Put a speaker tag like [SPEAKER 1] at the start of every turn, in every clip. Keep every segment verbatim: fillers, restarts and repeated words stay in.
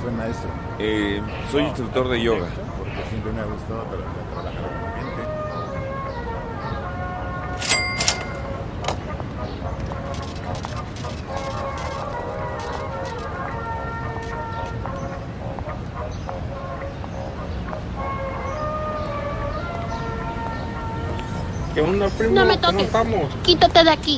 [SPEAKER 1] fue maestro?
[SPEAKER 2] Eh, soy no, instructor de yoga.
[SPEAKER 1] Porque siempre me ha gustado pero trabajar con la gente.
[SPEAKER 3] ¿Qué onda, primo?
[SPEAKER 4] No me toques.
[SPEAKER 3] ¿Cómo estamos?
[SPEAKER 4] Quítate de aquí.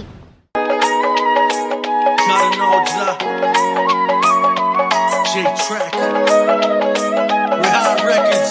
[SPEAKER 5] J-Track, Rehab Records.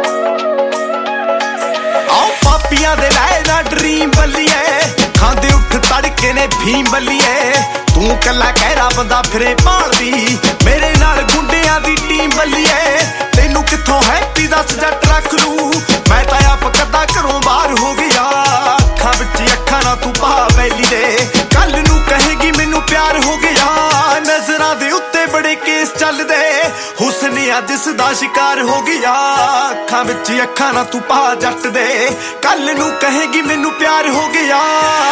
[SPEAKER 5] आओ पापियां दे लाए ना dream बल्लिए खांदे उठ तड़के ने भीम बल्लिए तू कला कहरा बंदा फिरे भालदी मेरे नाल गुंडियां दी टीम बल्लिए तैनू किथों हैप्पी दस जट रख लू मैं तां आप कदा घरों बाहर हो गया अखां विच अखां ना तू पा बैली दे कल नू कहेगी मैनू प्यार हो गया नजरां दे उत्ते बड़े केस चलदे हुस्निया जिस दा शिकार हो गया अखां विच अखां ना तू पा जट दे कल नू कहेगी मैनू प्यार हो गया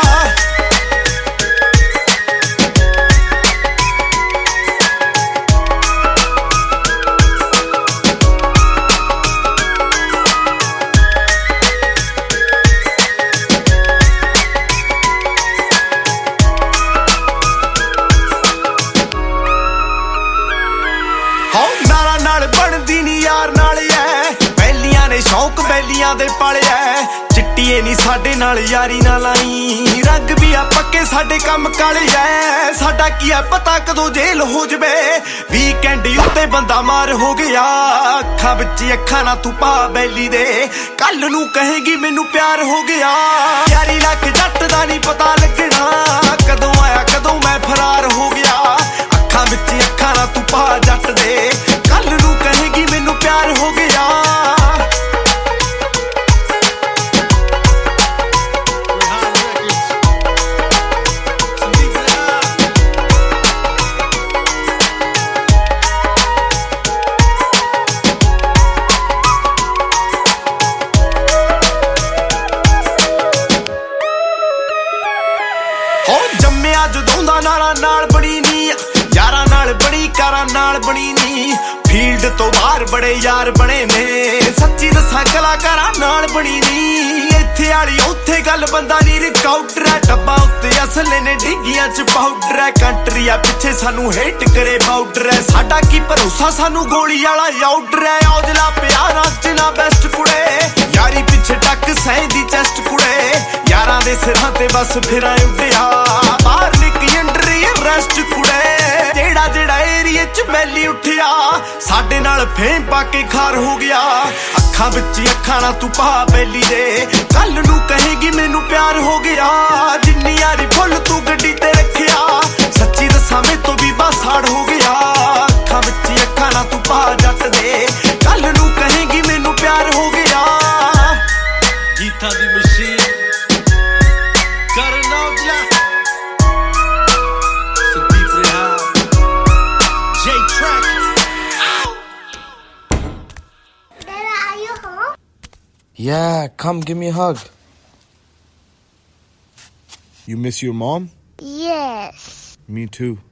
[SPEAKER 5] शौक बैलियां दे पालिया चिट्टिए नी साडे नाल यारी ना लाई रंग भी आ पक्के साडे कम काले ऐ साडा की है पता कदों जेल हो जवे वीकेंड उत्ते बंदा मार हो गया अखां विच अखां ना तू पा बैली दे कल नू कहेगी मैनू प्यार हो गया यारी लख जट दा नी पता लगना कदों आया कदों मैं फरार हो गया अखां विच अखां ना तू पा जट दे कल नू कहेगी मैनू प्यार हो गया जदों दा नारा नाल बड़ी नी यारां नाल बड़ी कारां नाल बड़ी नी फील्ड तो बाहर बड़े यार बने ने सच्ची दसां कलाकारां नाल बड़ी नी इत्थे आली उत्थे गल बंदा नी रिकाउटर है डब्बा उत्ते असले ने डिग्गियां च पाउडर है कंट्री आ पिछे सानू हेट करे बाउडर है साडा की भरोसा सानू गोली वाला आउडर है औजला प्यारा च ना बेस्ट कुड़े यारी पिछे टक सैंदी चेस्ट कुड़े यारां दे सिरां ते बस फिरां उड्डिया बाहर निकली अंडर रेस्ट कुड़े जेड़ा जेड़ा एरिया च मैली उठिया साडे नाल फेम पाके खार हो गया अखां विच अखां ना तू पा बैली दे कल नू कहेगी मैनू प्यार हो गया जिन्नी यारी फुल तू गड्डी ते रखिया सच्ची दसां मैं तो भी बासाड़ हो गया अखां विच अखां ना तू पा जट दे कल नू कहेगी मैनू प्यार हो गया गीता दी मशीन करना Aujla Sandeep Rehan J-Track.
[SPEAKER 4] Dada, are you home?
[SPEAKER 6] Yeah, come give me a hug.
[SPEAKER 1] You miss your mom?
[SPEAKER 4] Yes.
[SPEAKER 1] Me too.